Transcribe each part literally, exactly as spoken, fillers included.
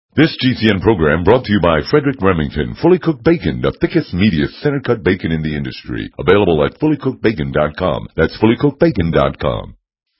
This G C N program brought to you by Frederick Remington, Fully Cooked Bacon, the thickest, meatiest, center-cut bacon in the industry. Available at fully cooked bacon dot com. That's fully cooked bacon dot com.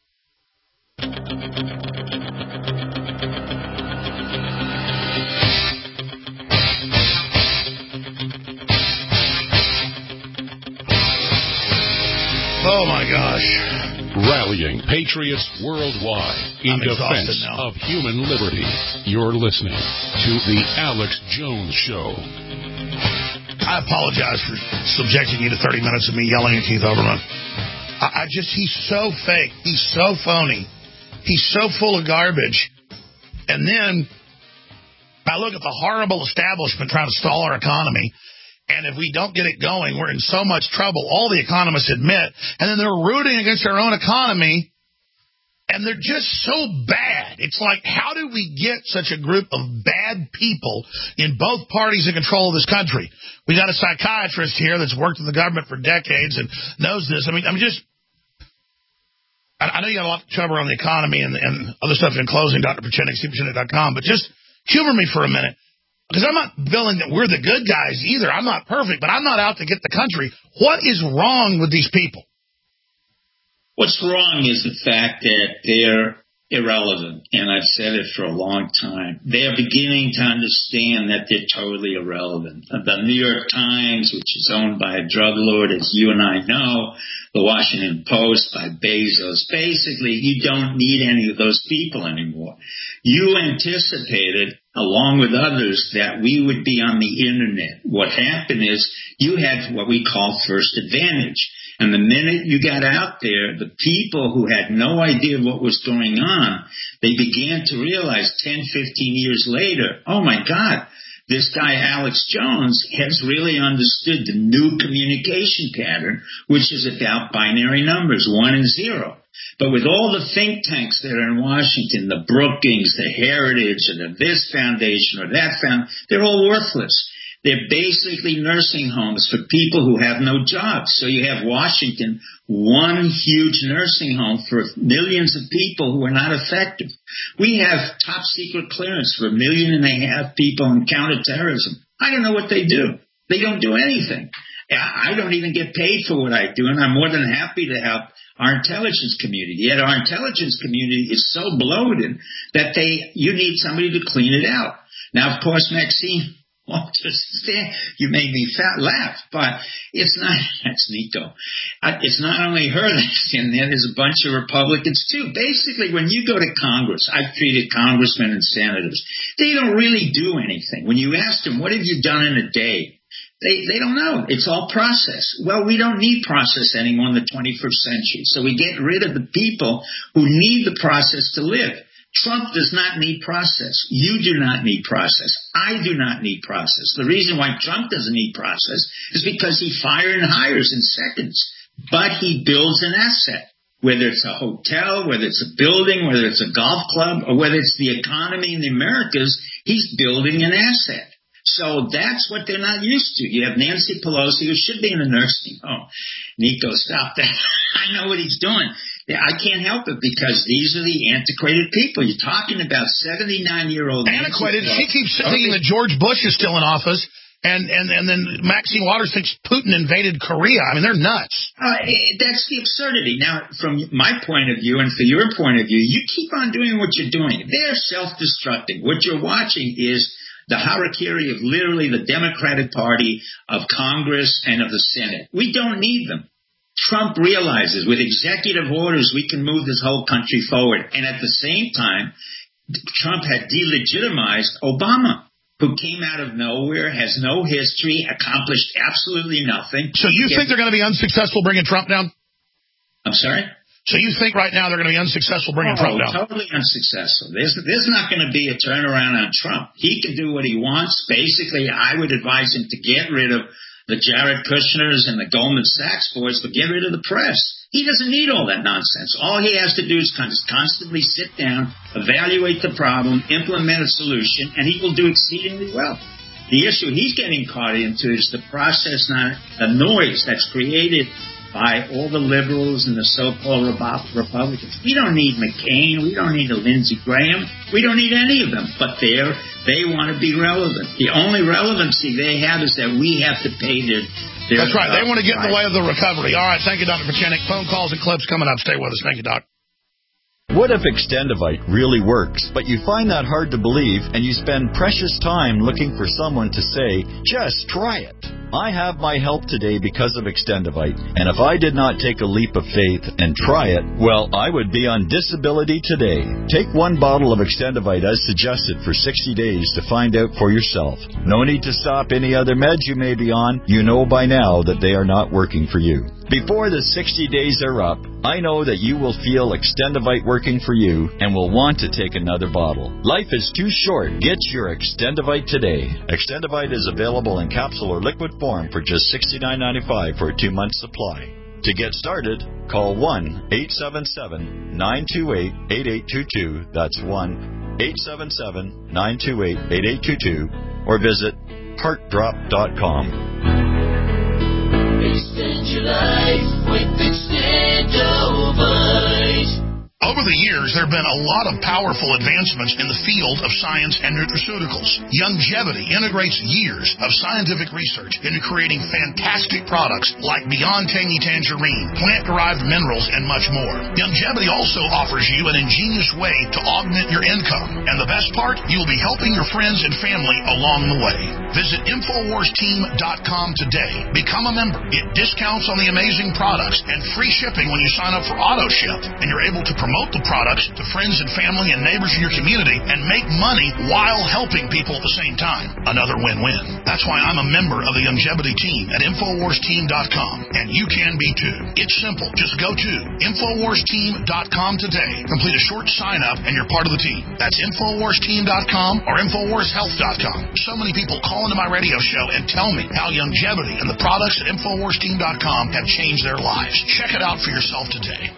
Oh, my gosh. Rallying patriots worldwide in I'm defense of human liberty. You're listening to The Alex Jones Show. I apologize for subjecting you to thirty minutes of me yelling at Keith Olbermann. I, I just, he's so fake. He's so phony. He's so full of garbage. And then I look at the horrible establishment trying to stall our economy. And if we don't get it going, we're in so much trouble. All the economists admit. And then they're rooting against their own economy. And they're just so bad. It's like, how do we get such a group of bad people in both parties in control of this country? We got a psychiatrist here that's worked in the government for decades and knows this. I mean, I'm just... I know you got a lot to cover on the economy and, and other stuff in closing, Doctor Pachenik, C Pachenik dot com, but just humor me for a minute. Because I'm not feeling that we're the good guys either. I'm not perfect, but I'm not out to get the country. What is wrong with these people? What's wrong is the fact that they're irrelevant, and I've said it for a long time. They're beginning to understand that they're totally irrelevant. The New York Times, which is owned by a drug lord, as you and I know, the Washington Post by Bezos, basically you don't need any of those people anymore. You anticipated, along with others, that we would be on the internet. What happened is you had what we call first advantage. And the minute you got out there, the people who had no idea what was going on, they began to realize ten, fifteen years later, oh my God, this guy Alex Jones has really understood the new communication pattern, which is about binary numbers, one and zero. But with all the think tanks that are in Washington, the Brookings, the Heritage, or the this foundation or that foundation, they're all worthless. They're basically nursing homes for people who have no jobs. So you have Washington, one huge nursing home for millions of people who are not effective. We have top secret clearance for a million and a half people in counterterrorism. I don't know what they do. They don't do anything. I don't even get paid for what I do, and I'm more than happy to help our intelligence community. Yet our intelligence community is so bloated that they you need somebody to clean it out. Now, of course, Maxine, well, just you made me fat laugh, but it's not, that's Nico. It's not only her that's in there, there's a bunch of Republicans too. Basically, when you go to Congress, I've treated congressmen and senators, they don't really do anything. When you ask them, what have you done in a day? They they don't know. It's all process. Well, we don't need process anymore in the twenty-first century. So we get rid of the people who need the process to live. Trump does not need process. You do not need process. I do not need process. The reason why Trump doesn't need process is because he fires and hires in seconds. But he builds an asset, whether it's a hotel, whether it's a building, whether it's a golf club, or whether it's the economy in the Americas, he's building an asset. So that's what they're not used to. You have Nancy Pelosi, who should be in a nursing home. Nico, stop that. I know what he's doing. I can't help it because these are the antiquated people. You're talking about seventy-nine-year-old... Antiquated? She keeps thinking that George Bush is still in office, and, and, and then Maxine Waters thinks Putin invaded Korea. I mean, they're nuts. Uh, that's the absurdity. Now, from my point of view and for your point of view, you keep on doing what you're doing. They're self-destructing. What you're watching is the harakiri of literally the Democratic Party, of Congress, and of the Senate. We don't need them. Trump realizes with executive orders we can move this whole country forward. And at the same time, Trump had delegitimized Obama, who came out of nowhere, has no history, accomplished absolutely nothing. So you think they're going to be unsuccessful bringing Trump down? I'm sorry? So you think right now they're going to be unsuccessful bringing oh, Trump down? Totally unsuccessful. There's, there's not going to be a turnaround on Trump. He can do what he wants. Basically, I would advise him to get rid of the Jared Kushners and the Goldman Sachs boys, but get rid of the press. He doesn't need all that nonsense. All he has to do is constantly sit down, evaluate the problem, implement a solution, and he will do exceedingly well. The issue he's getting caught into is the process, not the noise that's created by all the liberals and the so-called Republicans. We don't need McCain. We don't need a Lindsey Graham. We don't need any of them. But they're, they want to be relevant. The only relevancy they have is that we have to pay their... their That's right. They want to get in the way of the right. recovery. All right. Thank you, Doctor Pachenik. Phone calls and clips coming up. Stay with us. Thank you, Doc. What if Extendivite really works, but you find that hard to believe and you spend precious time looking for someone to say, just try it? I have my help today because of Extendivite, and if I did not take a leap of faith and try it, well, I would be on disability today. Take one bottle of Extendivite as suggested for sixty days to find out for yourself. No need to stop any other meds you may be on. You know by now that they are not working for you. Before the sixty days are up, I know that you will feel Extendivite working for you and will want to take another bottle. Life is too short. Get your Extendivite today. Extendivite is available in capsule or liquid form for just sixty-nine ninety-five for a two-month supply. To get started, call one eight seven seven, nine two eight, eight eight two two. That's one eight seven seven, nine two eight, eight eight two two. Or visit heart drop dot com. Extend your life with Extendivite. Over the years, there have been a lot of powerful advancements in the field of science and nutraceuticals. Youngevity integrates years of scientific research into creating fantastic products like Beyond Tangy Tangerine, plant-derived minerals, and much more. Youngevity also offers you an ingenious way to augment your income. And the best part, you'll be helping your friends and family along the way. Visit Infowars Team dot com today. Become a member. Get discounts on the amazing products and free shipping when you sign up for AutoShip. And you're able to promote Promote the products to friends and family and neighbors in your community and make money while helping people at the same time. Another win-win. That's why I'm a member of the Youngevity team at Infowars Team dot com, and you can be too. It's simple. Just go to Infowars Team dot com today. Complete a short sign-up and you're part of the team. That's Infowars Team dot com or Infowars Health dot com. So many people call into my radio show and tell me how Youngevity and the products at Infowars Team dot com have changed their lives. Check it out for yourself today.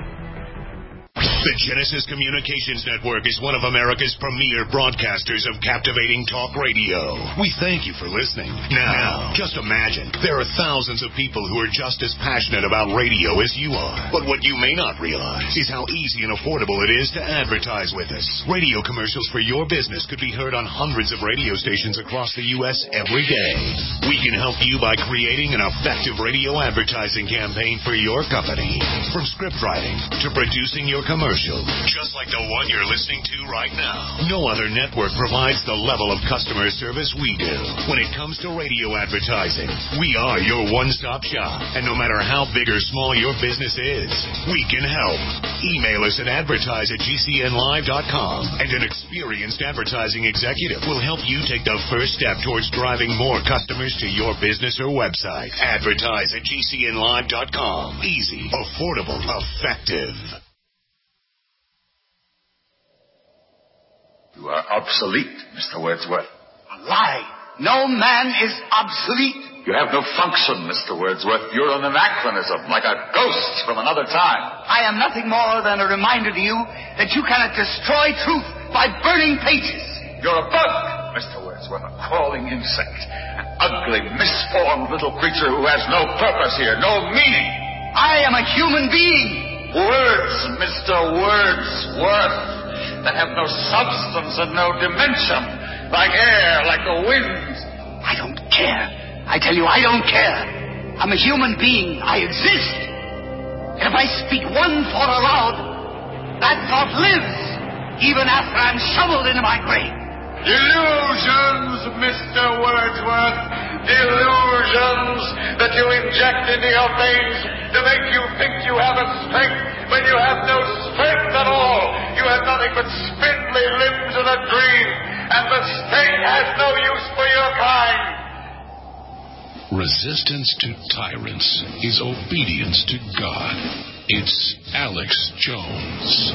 The Genesis Communications Network is one of America's premier broadcasters of captivating talk radio. We thank you for listening. Now, just imagine, there are thousands of people who are just as passionate about radio as you are. But what you may not realize is how easy and affordable it is to advertise with us. Radio commercials for your business could be heard on hundreds of radio stations across the U S every day. We can help you by creating an effective radio advertising campaign for your company. From script writing to producing your commercial, just like the one you're listening to right now. No other network provides the level of customer service we do. When it comes to radio advertising, we are your one-stop shop. And no matter how big or small your business is, we can help. Email us at advertise at G C N live dot com, and an experienced advertising executive will help you take the first step towards driving more customers to your business or website. Advertise at G C N live dot com. Easy, affordable, effective. You are obsolete, Mister Wordsworth. A lie. No man is obsolete. You have no function, Mister Wordsworth. You're an anachronism, like a ghost from another time. I am nothing more than a reminder to you that you cannot destroy truth by burning pages. You're a bug, Mister Wordsworth, a crawling insect, an ugly, misformed little creature who has no purpose here, no meaning. I am a human being. Words, Mister Wordsworth, that have no substance and no dimension, like air, like the wind. I don't care. I tell you, I don't care. I'm a human being. I exist. And if I speak one thought aloud, that thought lives, even after I'm shoveled into my grave. Delusions, Mister Wordsworth. Delusions that you inject into your veins to make you think you have a strength when you have no strength at all. You have nothing but spindly limbs and a dream, and the state has no use for your kind. Resistance to tyrants is obedience to God. It's Alex Jones.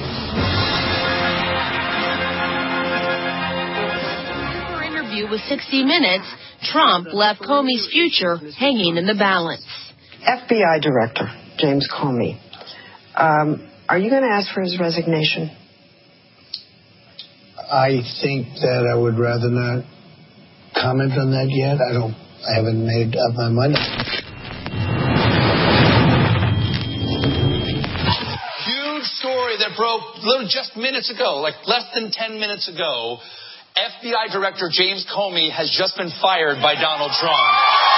With sixty minutes, Trump left Comey's future hanging in the balance. F B I Director James Comey, um, are you going to ask for his resignation? I think that I would rather not comment on that yet. I don't. I haven't made up my mind. literally just minutes ago, like less than ten minutes ago, F B I Director James Comey has just been fired by Donald Trump.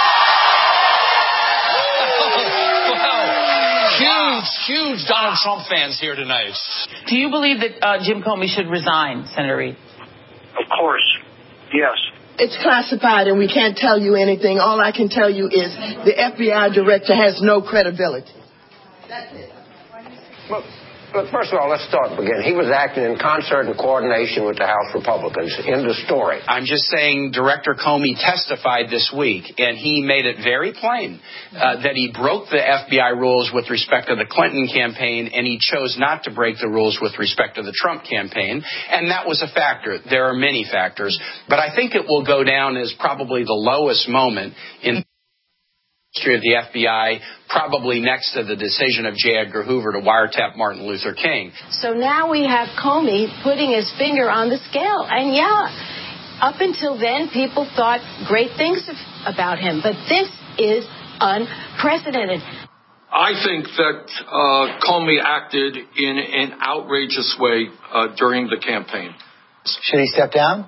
Wow. Huge, huge Donald Trump fans here tonight. Do you believe that uh, Jim Comey should resign, Senator Reid? Of course. Yes. It's classified and we can't tell you anything. All I can tell you is the F B I director has no credibility. That's it. Well, But first of all, let's start again. He was acting in concert and coordination with the House Republicans. End of story. I'm just saying Director Comey testified this week, and he made it very plain uh, that he broke the F B I rules with respect to the Clinton campaign, and he chose not to break the rules with respect to the Trump campaign, and that was a factor. There are many factors, but I think it will go down as probably the lowest moment in history of the F B I, probably next to the decision of J. Edgar Hoover to wiretap Martin Luther King. So now we have Comey putting his finger on the scale. And yeah, up until then, people thought great things about him. But this is unprecedented. I think that uh, Comey acted in an outrageous way uh, during the campaign. Should he step down?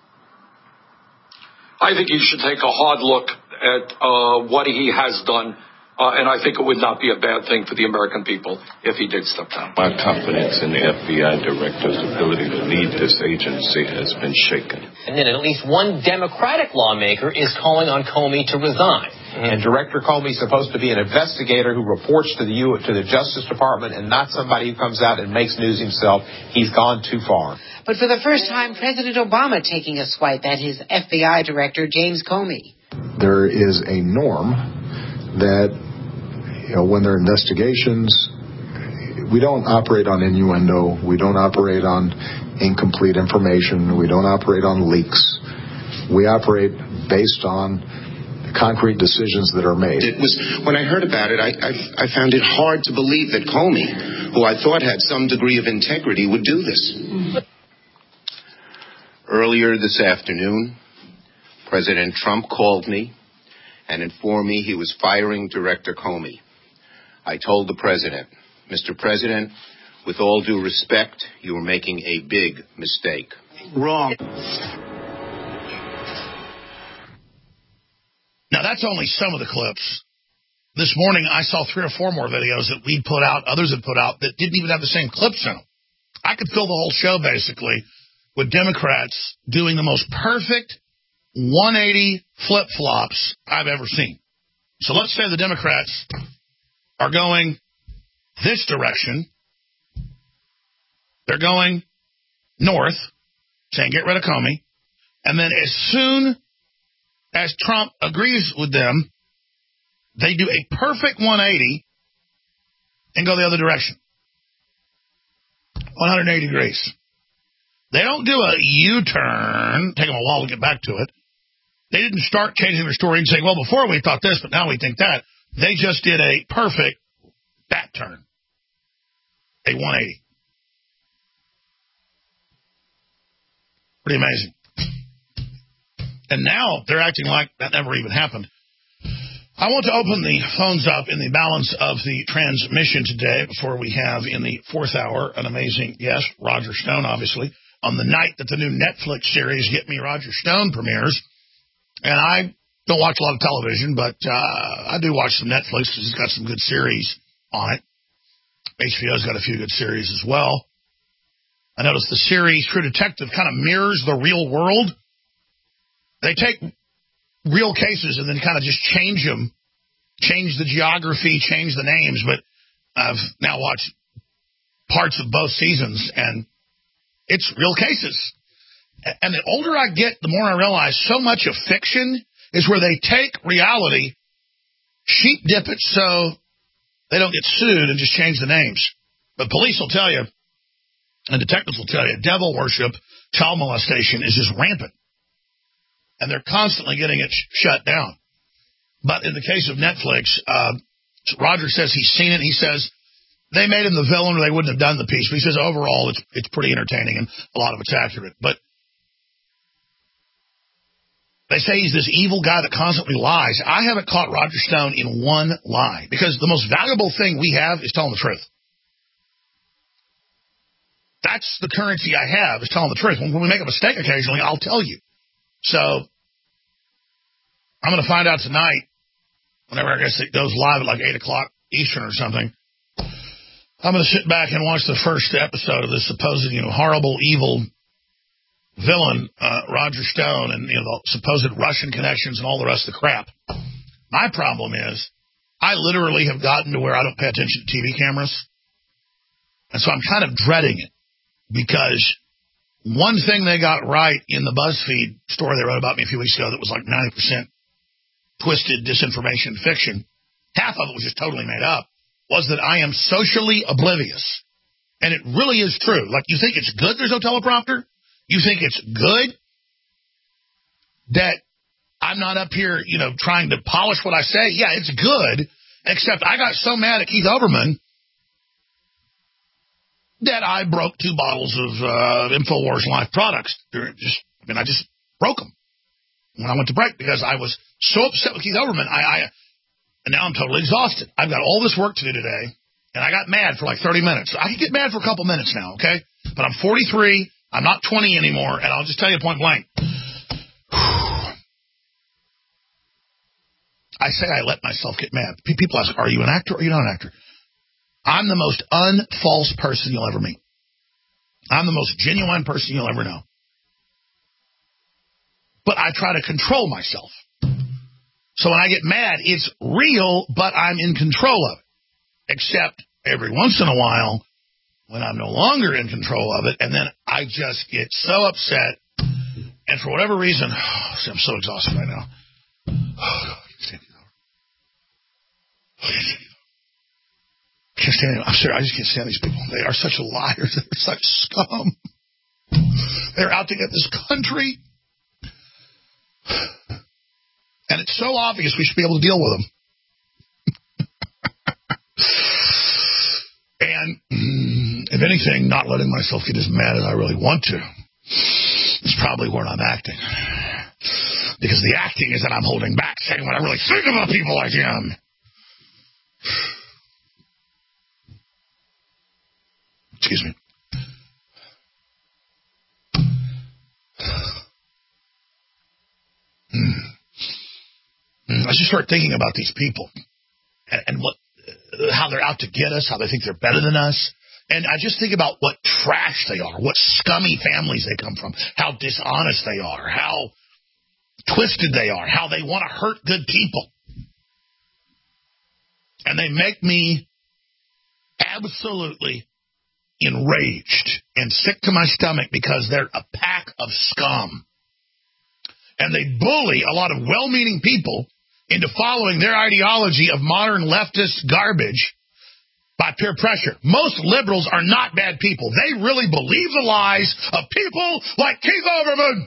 I think he should take a hard look at uh, what he has done, uh, and I think it would not be a bad thing for the American people if he did step down. My confidence in the F B I director's ability to lead this agency has been shaken. And then at least one Democratic lawmaker is calling on Comey to resign. And Director Comey is supposed to be an investigator who reports to the U to the Justice Department and not somebody who comes out and makes news himself. He's gone too far. But for the first time, President Obama taking a swipe at his F B I director, James Comey. There is a norm that, you know, when there are investigations, we don't operate on innuendo. We don't operate on incomplete information. We don't operate on leaks. We operate based on concrete decisions that are made. It was when I heard about it, I, I, I found it hard to believe that Comey, who I thought had some degree of integrity, would do this. Earlier this afternoon, President Trump called me and informed me he was firing Director Comey. I told the President, Mister President, with all due respect, you are making a big mistake. Wrong. Now, that's only some of the clips. This morning, I saw three or four more videos that we'd put out, others had put out, that didn't even have the same clips in them. I could fill the whole show, basically, with Democrats doing the most perfect one eighty flip-flops I've ever seen. So let's say the Democrats are going this direction. They're going north, saying get rid of Comey. And then as soon as Trump agrees with them, they do a perfect one eighty and go the other direction. one hundred eighty degrees. They don't do a U-turn, take them a while to get back to it. They didn't start changing their story and saying, well, before we thought this, but now we think that. They just did a perfect bat turn, a one eighty. Pretty amazing. And now they're acting like that never even happened. I want to open the phones up in the balance of the transmission today before we have in the fourth hour an amazing guest, Roger Stone, obviously, on the night that the new Netflix series Get Me Roger Stone premieres. And I don't watch a lot of television, but uh, I do watch some Netflix because it's got some good series on it. H B O's got a few good series as well. I noticed the series True Detective kind of mirrors the real world. They take real cases and then kind of just change them, change the geography, change the names. But I've now watched parts of both seasons, and it's real cases. And the older I get, the more I realize so much of fiction is where they take reality, sheep dip it so they don't get sued and just change the names. But police will tell you, and detectives will tell you, devil worship, child molestation is just rampant. And they're constantly getting it sh- shut down. But in the case of Netflix, uh, Roger says he's seen it. He says they made him the villain or they wouldn't have done the piece. But he says overall it's it's pretty entertaining and a lot of it's accurate. But they say he's this evil guy that constantly lies. I haven't caught Roger Stone in one lie because the most valuable thing we have is telling the truth. That's the currency I have, is telling the truth. When we make a mistake occasionally, I'll tell you. So I'm going to find out tonight, whenever I guess it goes live at like eight o'clock Eastern or something. I'm going to sit back and watch the first episode of this supposed, you know, horrible, evil villain, uh, Roger Stone, and, you know, the supposed Russian connections and all the rest of the crap. My problem is I literally have gotten to where I don't pay attention to T V cameras. And so I'm kind of dreading it, because one thing they got right in the BuzzFeed story they wrote about me a few weeks ago that was like ninety percent twisted disinformation fiction, half of it was just totally made up, was that I am socially oblivious. And it really is true. Like, you think it's good there's no teleprompter? You think it's good that I'm not up here, you know, trying to polish what I say? Yeah, it's good, except I got so mad at Keith Olbermann that I broke two bottles of uh, InfoWars Life products. Just, I mean, I just broke them when I went to break, because I was so upset with Keith Olbermann. I, I And now I'm totally exhausted. I've got all this work to do today, and I got mad for like thirty minutes. I can get mad for a couple minutes now, okay? But I'm forty-three. I'm not twenty anymore, and I'll just tell you point blank. I say I let myself get mad. People ask, are you an actor or are you not an actor? I'm the most unfalse person you'll ever meet. I'm the most genuine person you'll ever know. But I try to control myself. So when I get mad, it's real, but I'm in control of it. Except every once in a while, when I'm no longer in control of it, and then I just get so upset, and for whatever reason, oh, see, I'm so exhausted right now. Oh, I can't stand it. I'm sorry, I just can't stand these people. They are such liars. They're such scum. They're out to get this country. And it's so obvious we should be able to deal with them. And mm, if anything, not letting myself get as mad as I really want to is probably where I'm acting. Because the acting is that I'm holding back, saying what I really think about people like him. Excuse me. Mm. Mm. I just start thinking about these people and, and what, uh, how they're out to get us, how they think they're better than us. And I just think about what trash they are, what scummy families they come from, how dishonest they are, how twisted they are, how they want to hurt good people. And they make me absolutely enraged and sick to my stomach because they're a pack of scum. And they bully a lot of well-meaning people into following their ideology of modern leftist garbage by peer pressure. Most liberals are not bad people. They really believe the lies of people like Keith Olbermann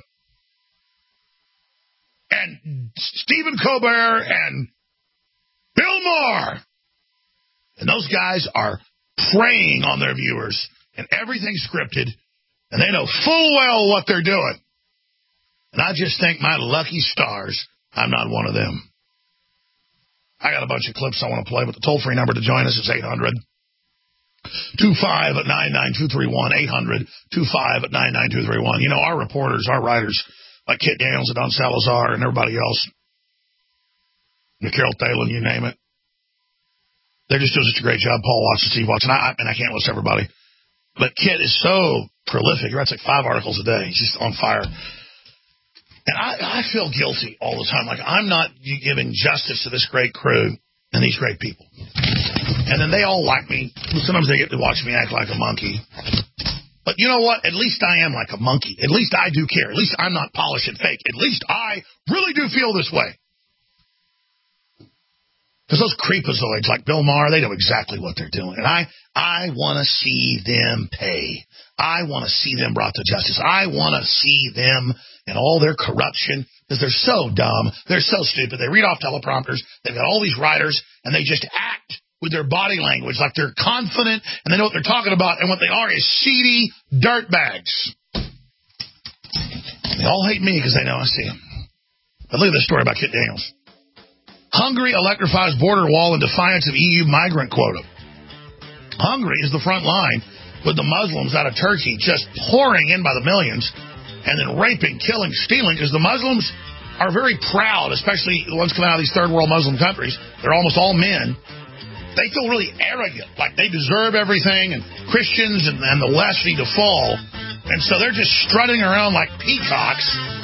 and Stephen Colbert and Bill Maher. And those guys are preying on their viewers, and everything's scripted, and they know full well what they're doing. And I just think my lucky stars, I'm not one of them. I got a bunch of clips I want to play, but the toll-free number to join us is eight hundred, two five nine nine two three one, eight hundred, two five nine nine two three one. You know, our reporters, our writers, like Kit Daniels and Don Salazar and everybody else, Carol Thalen, you name it, they're just doing such a great job. Paul Watson, Steve Watson, I, and I can't list everybody. But Kit is so prolific. He writes like five articles a day. He's just on fire. And I, I feel guilty all the time. Like, I'm not giving justice to this great crew and these great people. And then they all like me. Sometimes they get to watch me act like a monkey. But you know what? At least I am like a monkey. At least I do care. At least I'm not polished and fake. At least I really do feel this way. Because those creepazoids like Bill Maher, they know exactly what they're doing. And I, I want to see them pay. I want to see them brought to justice. I want to see them and all their corruption, because they're so dumb. They're so stupid. They read off teleprompters. They've got all these writers, and they just act with their body language like they're confident, and they know what they're talking about, and what they are is seedy dirtbags. They all hate me because they know I see them. But look at this story about Kit Daniels. Hungary electrifies border wall in defiance of E U migrant quota. Hungary is the front line with the Muslims out of Turkey just pouring in by the millions and then raping, killing, stealing, because the Muslims are very proud, especially the ones coming out of these third world Muslim countries. They're almost all men. They feel really arrogant, like they deserve everything, and Christians and, and the West need to fall. And so they're just strutting around like peacocks.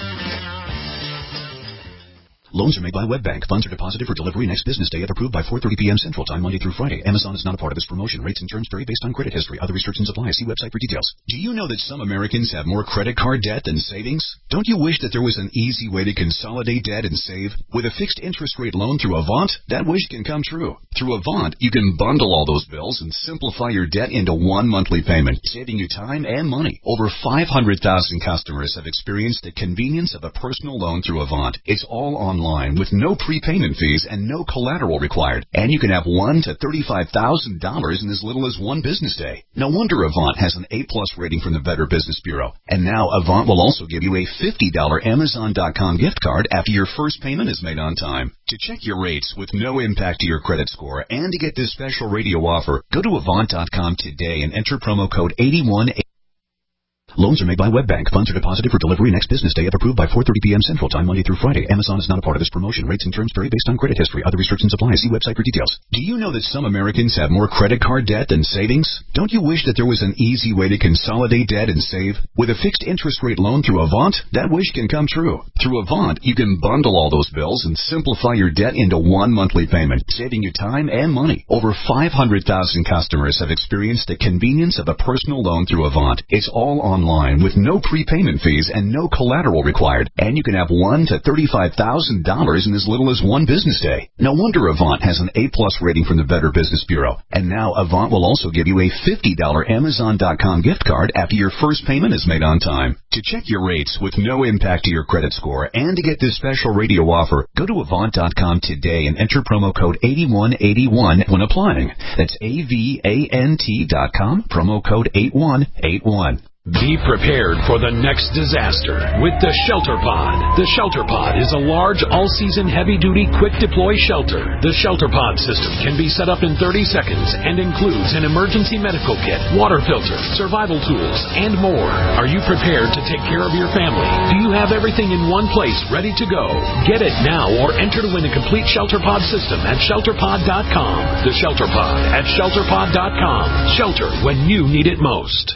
Loans are made by WebBank. Funds are deposited for delivery next business day if approved by four thirty p.m. Central Time, Monday through Friday. Amazon is not a part of this promotion. Rates and terms vary based on credit history. Other restrictions apply. See website for details. Do you know that some Americans have more credit card debt than savings? Don't you wish that there was an easy way to consolidate debt and save? With a fixed interest rate loan through Avant, that wish can come true. Through Avant, you can bundle all those bills and simplify your debt into one monthly payment, saving you time and money. Over five hundred thousand customers have experienced the convenience of a personal loan through Avant. It's all online with no prepayment fees and no collateral required. And you can have one to thirty-five thousand dollars in as little as one business day. No wonder Avant has an A plus rating from the Better Business Bureau. And now Avant will also give you a fifty dollars Amazon dot com gift card after your first payment is made on time. To check your rates with no impact to your credit score and to get this special radio offer, go to Avant dot com today and enter promo code eighty-one eighty. Loans are made by WebBank. Funds are deposited for delivery next business day if approved by four thirty p.m. Central Time, Monday through Friday. Amazon is not a part of this promotion. Rates and terms vary based on credit history. Other restrictions apply. See website for details. Do you know that some Americans have more credit card debt than savings? Don't you wish that there was an easy way to consolidate debt and save? With a fixed interest rate loan through Avant, that wish can come true. Through Avant, you can bundle all those bills and simplify your debt into one monthly payment, saving you time and money. Over five hundred thousand customers have experienced the convenience of a personal loan through Avant. It's all online with no prepayment fees and no collateral required. And you can have one to thirty-five thousand dollars in as little as one business day. No wonder Avant has an A plus rating from the Better Business Bureau. And now Avant will also give you a fifty dollars Amazon dot com gift card after your first payment is made on time. To check your rates with no impact to your credit score and to get this special radio offer, go to Avant dot com today and enter promo code eighty-one eighty-one when applying. That's A V A N T dot com, promo code eighty-one eighty-one. Be prepared for the next disaster with the Shelter Pod. The Shelter Pod is a large, all-season, heavy-duty, quick-deploy shelter. The Shelter Pod system can be set up in thirty seconds and includes an emergency medical kit, water filter, survival tools, and more. Are you prepared to take care of your family? Do you have everything in one place ready to go? Get it now or enter to win a complete Shelter Pod system at shelter pod dot com. The Shelter Pod at shelter pod dot com. Shelter when you need it most.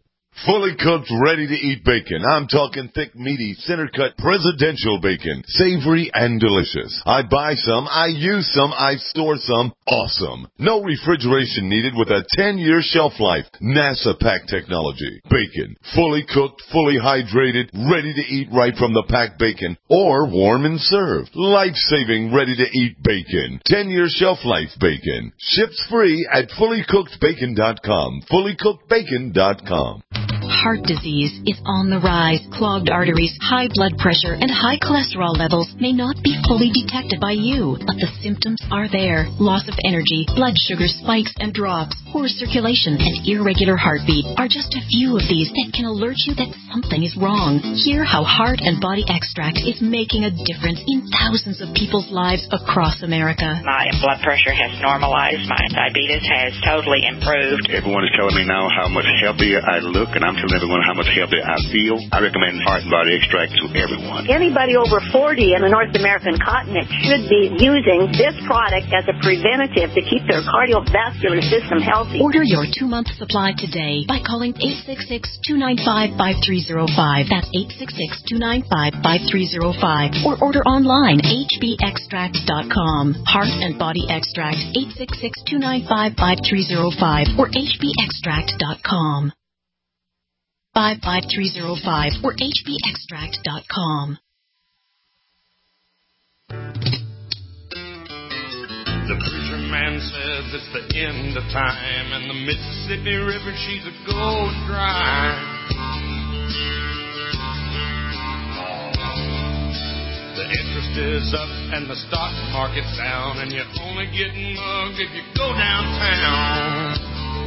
Fully cooked, ready-to-eat bacon. I'm talking thick, meaty, center-cut presidential bacon. Savory and delicious. I buy some, I use some, I store some. Awesome. No refrigeration needed with a ten-year shelf life. NASA pack technology. Bacon. Fully cooked, fully hydrated, ready to eat right from the packed bacon. Or warm and served. Life-saving, ready-to-eat bacon. ten-year shelf life bacon. Ships free at fully cooked bacon dot com. fully cooked bacon dot com. Heart disease is on the rise. Clogged arteries, high blood pressure, and high cholesterol levels may not be fully detected by you, but the symptoms are there. Loss of energy, blood sugar spikes and drops, poor circulation, and irregular heartbeat are just a few of these that can alert you that something is wrong. Hear how Heart and Body Extract is making a difference in thousands of people's lives across America. My blood pressure has normalized. My diabetes has totally improved. Everyone is telling me now how much healthier I look, and I'm telling everyone how much healthier I feel. I recommend Heart and Body Extract to everyone. Anybody over forty in the North American continent should be using this product as a preventative to keep their cardiovascular system healthy. Order your two-month supply today by calling eight six six, two nine five, five three zero five. That's eight six six, two nine five, five three zero five. Or order online, H B extract dot com. Heart and Body Extract, eight six six, two nine five, five three zero five or H B extract dot com. five five three zero five or H B extract dot com. The preacher man says it's the end of time, and the Mississippi River, she's a going dry. The interest is up and the stock market's down, and you're only getting mugged if you go downtown.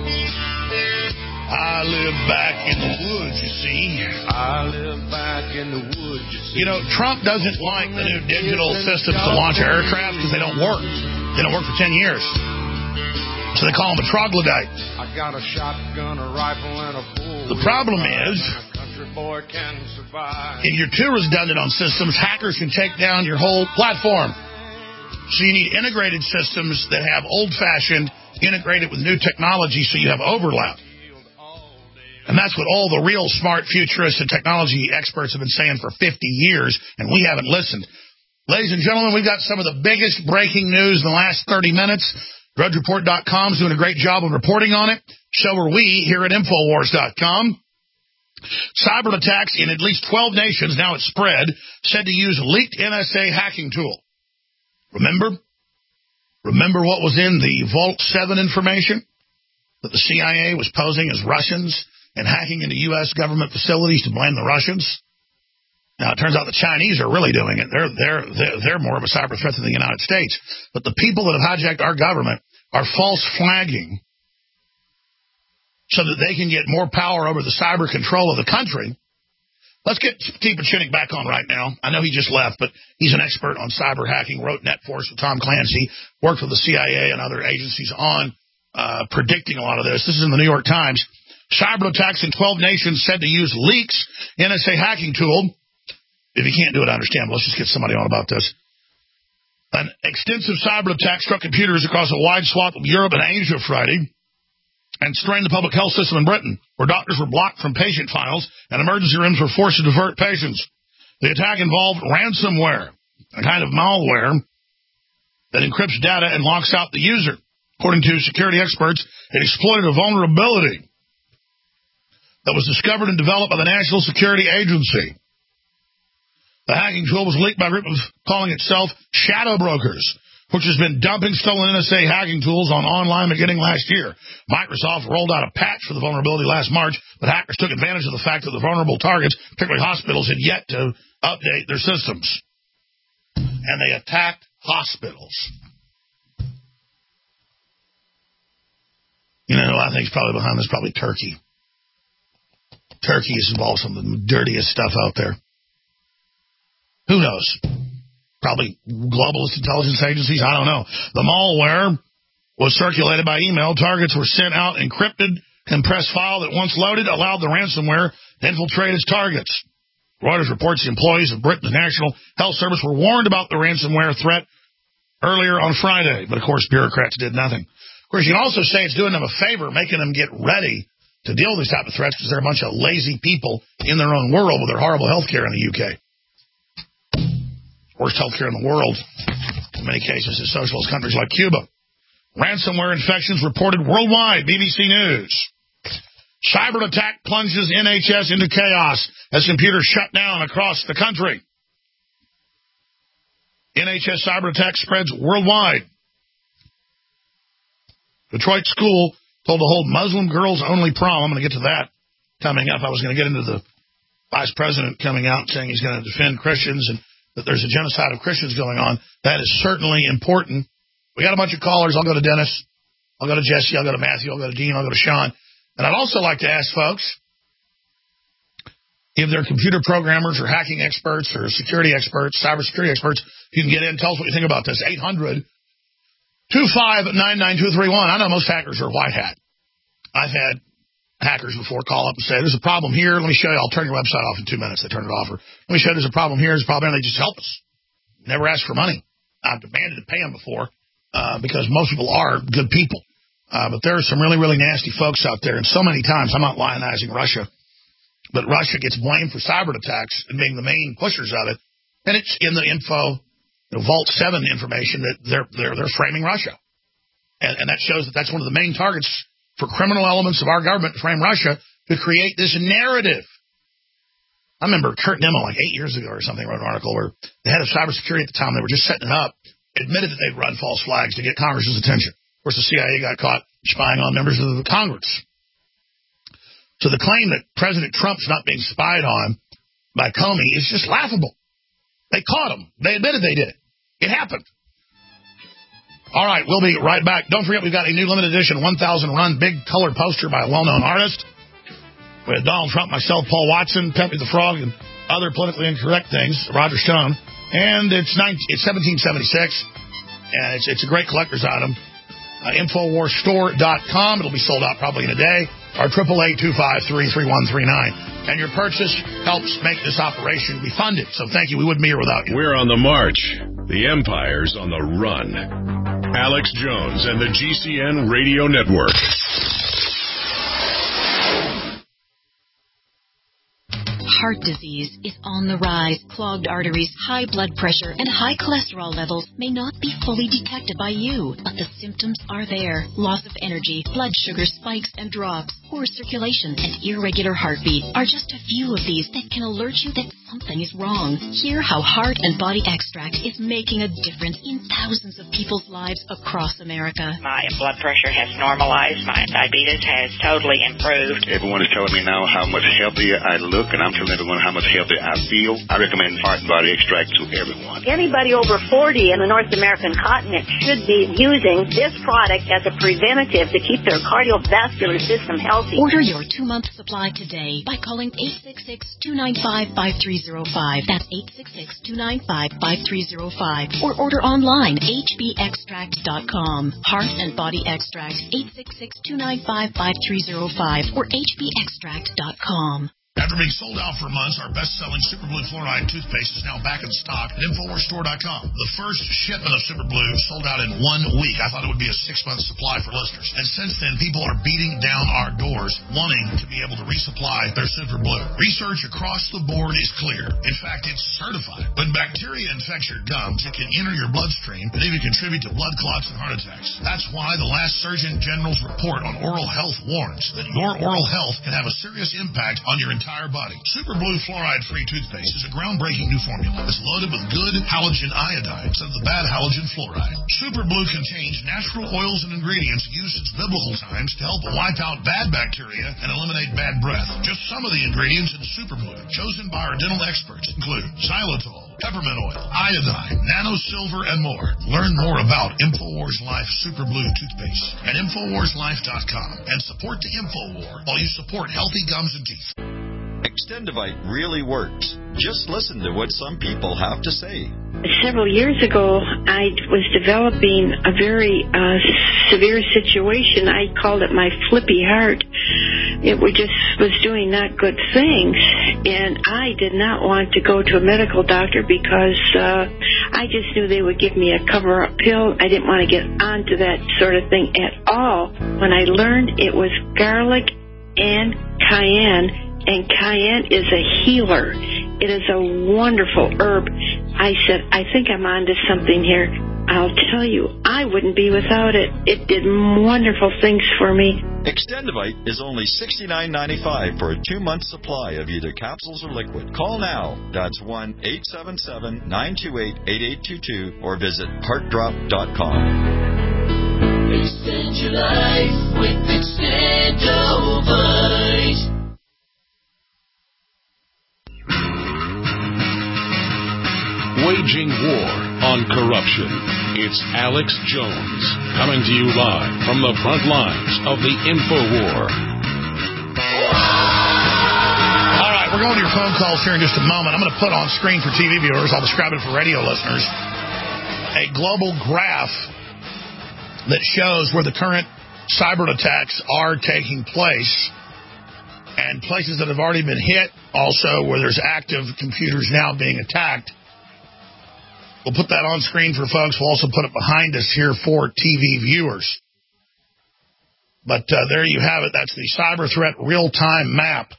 I live back in the woods, you see. I live back in the woods, you see. You know, Trump doesn't like the new digital systems to launch aircraft because they don't work. They don't work for ten years. So they call him a troglodyte. I got a shotgun, a rifle, and a bull. The problem is, Boy can survive. if you're too redundant on systems, hackers can take down your whole platform. So you need integrated systems that have old-fashioned, integrated with new technology so you have overlap. And that's what all the real smart futurists and technology experts have been saying for fifty years, and we haven't listened. Ladies and gentlemen, we've got some of the biggest breaking news in the last thirty minutes. Drudge Report dot com is doing a great job of reporting on it. So are we here at Infowars dot com. Cyber attacks in at least twelve nations, now it's spread, said to use leaked N S A hacking tool. Remember? Remember what was in the Vault seven information? That the C I A was posing as Russians and hacking into U S government facilities to blame the Russians? Now, it turns out the Chinese are really doing it. They're, they're, they're, they're more of a cyber threat than the United States. But the people that have hijacked our government are false flagging so that they can get more power over the cyber control of the country. Let's get Steve Pachinik back on right now. I know he just left, but he's an expert on cyber hacking, wrote NetForce with Tom Clancy, worked with the C I A and other agencies on uh, predicting a lot of this. This is in the New York Times. Cyber attacks in twelve nations said to use leaks N S A hacking tool. If you can't do it, I understand. Let's just get somebody on about this. An extensive cyber attack struck computers across a wide swath of Europe and Asia Friday and strained the public health system in Britain, where doctors were blocked from patient files and emergency rooms were forced to divert patients. The attack involved ransomware, a kind of malware that encrypts data and locks out the user. According to security experts, it exploited a vulnerability that was discovered and developed by the National Security Agency. The hacking tool was leaked by a group of calling itself Shadow Brokers, which has been dumping stolen N S A hacking tools on online beginning last year. Microsoft rolled out a patch for the vulnerability last March, but hackers took advantage of the fact that the vulnerable targets, particularly hospitals, had yet to update their systems. And they attacked hospitals. You know, I think it's probably behind this, probably Turkey. Turkey is involved in some of the dirtiest stuff out there. Who knows? Probably globalist intelligence agencies. I don't know. The malware was circulated by email. Targets were sent out encrypted, compressed file that once loaded allowed the ransomware to infiltrate its targets. Reuters reports the employees of Britain's National Health Service were warned about the ransomware threat earlier on Friday, but of course bureaucrats did nothing. Of course, you can also say it's doing them a favor, making them get ready to deal with these type of threats because they're a bunch of lazy people in their own world with their horrible health care in the U K. Worst healthcare in the world, in many cases, in socialist countries like Cuba. Ransomware infections reported worldwide, B B C News. Cyber attack plunges N H S into chaos as computers shut down across the country. N H S cyber attack spreads worldwide. Detroit school told to hold Muslim girls only prom. I'm going to get to that coming up. I was going to get into the vice president coming out saying he's going to defend Christians and that there's a genocide of Christians going on. That is certainly important. We got a bunch of callers. I'll go to Dennis. I'll go to Jesse. I'll go to Matthew. I'll go to Dean. I'll go to Sean. And I'd also like to ask folks if they're computer programmers or hacking experts or security experts, cybersecurity experts, you can get in. Tell us what you think about this. eight hundred, two five nine, nine two three one. I know most hackers are white hat. I've had hackers before call up and say, there's a problem here. Let me show you. I'll turn your website off in two minutes. They turn it off. Or, let me show you there's a problem here. There's a problem here. And they just help us. Never ask for money. I've demanded to pay them before uh, because most people are good people. Uh, but there are some really, really nasty folks out there. And so many times, I'm not lionizing Russia, but Russia gets blamed for cyber attacks and being the main pushers of it. And it's in the info, the Vault seven information that they're, they're, they're framing Russia. And, and that shows that that's one of the main targets for criminal elements of our government to frame Russia to create this narrative. I remember Kurt Nimmo, like eight years ago or something, wrote an article where the head of cybersecurity at the time, they were just setting it up, admitted that they'd run false flags to get Congress's attention. Of course, the C I A got caught spying on members of the Congress. So the claim that President Trump's not being spied on by Comey is just laughable. They caught him. They admitted they did it. It happened. All right, we'll be right back. Don't forget, we've got a new limited edition one thousand run big colored poster by a well-known artist. We had Donald Trump, myself, Paul Watson, Pepe the Frog, and other politically incorrect things, Roger Stone. And it's, nineteen, it's seventeen seventy-six, and it's, it's a great collector's item. Uh, Infowars Store dot com. It'll be sold out probably in a day. Or eight eight eight, two five three, three one three nine. And your purchase helps make this operation be funded. So thank you. We wouldn't be here without you. We're on the march. The empire's on the run. Alex Jones and the G C N Radio Network. Heart disease is on the rise. Clogged arteries, high blood pressure, and high cholesterol levels may not be fully detected by you, but the symptoms are there. Loss of energy, blood sugar spikes and drops, poor circulation, and irregular heartbeat are just a few of these that can alert you that something is wrong. Hear how Heart and Body Extract is making a difference in thousands of people's lives across America. My blood pressure has normalized. My diabetes has totally improved. Everyone is telling me now how much healthier I look, and I'm telling everyone how much healthier I feel. I recommend Heart and Body Extract to everyone. Anybody over forty in the North American continent should be using this product as a preventative to keep their cardiovascular system healthy. Order your two-month supply today by calling eight six six, two nine five, five three zero five. That's eight six six, two nine five, five three zero five. Or order online, h b extract dot com. Heart and Body Extract, eight six six, two nine five, five three zero five or h b extract dot com. After being sold out for months, our best-selling Super Blue Fluoride toothpaste is now back in stock at Infowars Store dot com. The first shipment of Super Blue sold out in one week. I thought it would be a six-month supply for listeners. And since then, people are beating down our doors wanting to be able to resupply their Super Blue. Research across the board is clear. In fact, it's certified. When bacteria infects your gums, it can enter your bloodstream and even contribute to blood clots and heart attacks. That's why the last Surgeon General's report on oral health warns that your oral health can have a serious impact on your entire entire body. Super Blue Fluoride-Free toothpaste is a groundbreaking new formula. It's loaded with good halogen iodine instead of the bad halogen fluoride. Super Blue contains natural oils and ingredients used since biblical times to help wipe out bad bacteria and eliminate bad breath. Just some of the ingredients in Super Blue, chosen by our dental experts, include xylitol, peppermint oil, iodine, nano silver, and more. Learn more about InfoWars Life Super Blue toothpaste at Infowars Life dot com and support the InfoWar while you support healthy gums and teeth. Extendivite really works. Just listen to what some people have to say. Several years ago, I was developing a very uh, severe situation. I called it my flippy heart. It was just was doing not good things, and I did not want to go to a medical doctor because uh, I just knew they would give me a cover-up pill. I didn't want to get onto that sort of thing at all. When I learned it was garlic and cayenne, and cayenne is a healer. It is a wonderful herb. I said, I think I'm onto something here. I'll tell you, I wouldn't be without it. It did wonderful things for me. Extendivite is only sixty-nine ninety-five for a two-month supply of either capsules or liquid. Call now. That's one eight seven seven, nine two eight, eight eight two two or visit heart drop dot com. Extend your life with Extendivite. Waging war on corruption. It's Alex Jones coming to you live from the front lines of the InfoWar. All right, we're going to your phone calls here in just a moment. I'm going to put on screen for T V viewers, I'll describe it for radio listeners, a global graph that shows where the current cyber attacks are taking place and places that have already been hit, also where there's active computers now being attacked. We'll put that on screen for folks. We'll also put it behind us here for T V viewers. But uh, there you have it. That's the cyber threat real-time map.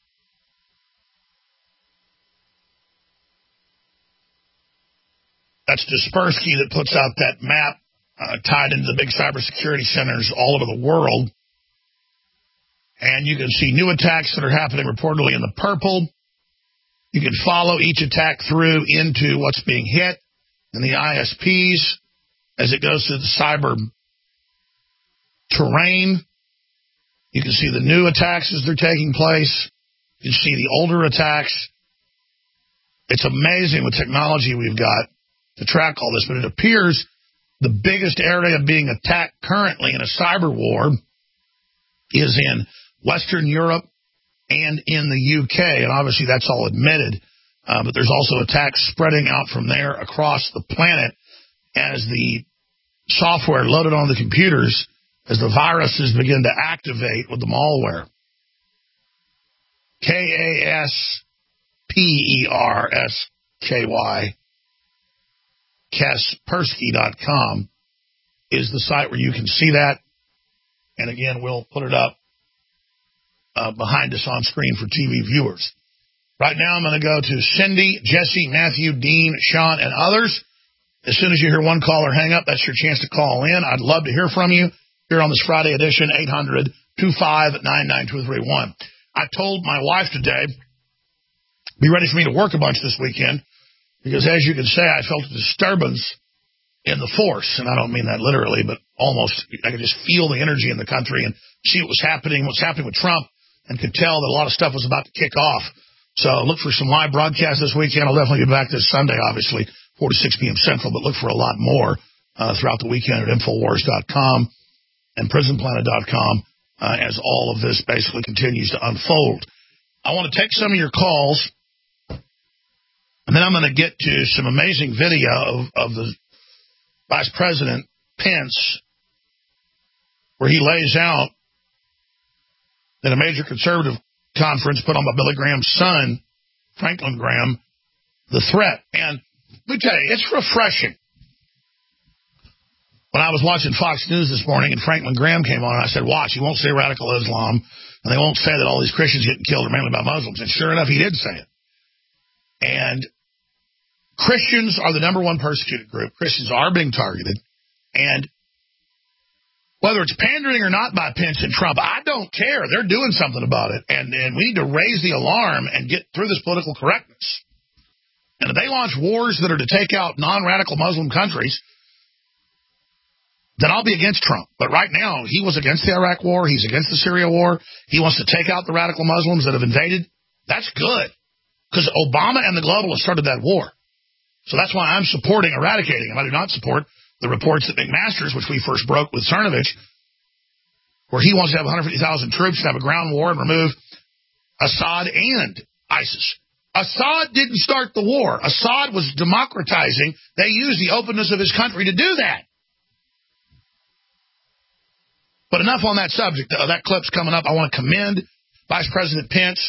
That's Kaspersky that puts out that map uh, tied into the big cybersecurity centers all over the world. And you can see new attacks that are happening reportedly in the purple. You can follow each attack through into what's being hit and the I S Ps as it goes through the cyber terrain. You can see the new attacks as they're taking place. You can see the older attacks. It's amazing what technology we've got to track all this, but it appears the biggest area being attacked currently in a cyber war is in Western Europe and in the U K, and obviously that's all admitted. Uh, but there's also attacks spreading out from there across the planet as the software loaded on the computers as the viruses begin to activate with the malware. K A S P E R S K Y, Kaspersky dot com is the site where you can see that. And again, we'll put it up uh, behind us on screen for T V viewers. Right now, I'm going to go to Cindy, Jesse, Matthew, Dean, Sean, and others. As soon as you hear one caller hang up, that's your chance to call in. I'd love to hear from you here on this Friday edition, eight hundred, two five nine, nine two three one. I told my wife today, be ready for me to work a bunch this weekend, because as you can say, I felt a disturbance in the force, and I don't mean that literally, but almost. I could just feel the energy in the country and see what was happening, what's happening with Trump, and could tell that a lot of stuff was about to kick off. So look for some live broadcasts this weekend. I'll definitely be back this Sunday, obviously, four to six p.m. Central, but look for a lot more uh, throughout the weekend at Infowars dot com and Prison Planet dot com uh, as all of this basically continues to unfold. I want to take some of your calls, and then I'm going to get to some amazing video of, of the Vice President Pence, where he lays out in a major conservative conference put on by Billy Graham's son, Franklin Graham, the threat. And let me tell you, it's refreshing. When I was watching Fox News this morning and Franklin Graham came on, I said, watch, he won't say radical Islam, and they won't say that all these Christians getting killed are mainly by Muslims. And sure enough, he did say it. And Christians are the number one persecuted group. Christians are being targeted. And whether it's pandering or not by Pence and Trump, I don't care. They're doing something about it. And, and we need to raise the alarm and get through this political correctness. And if they launch wars that are to take out non-radical Muslim countries, then I'll be against Trump. But right now, he was against the Iraq war. He's against the Syria war. He wants to take out the radical Muslims that have invaded. That's good, because Obama and the globalists started that war. So that's why I'm supporting eradicating him. I do not support the reports that McMaster's, which we first broke with Cernovich, where he wants to have one hundred fifty thousand troops to have a ground war and remove Assad and ISIS. Assad didn't start the war. Assad was democratizing. They used the openness of his country to do that. But enough on that subject. Uh, that clip's coming up. I want to commend Vice President Pence.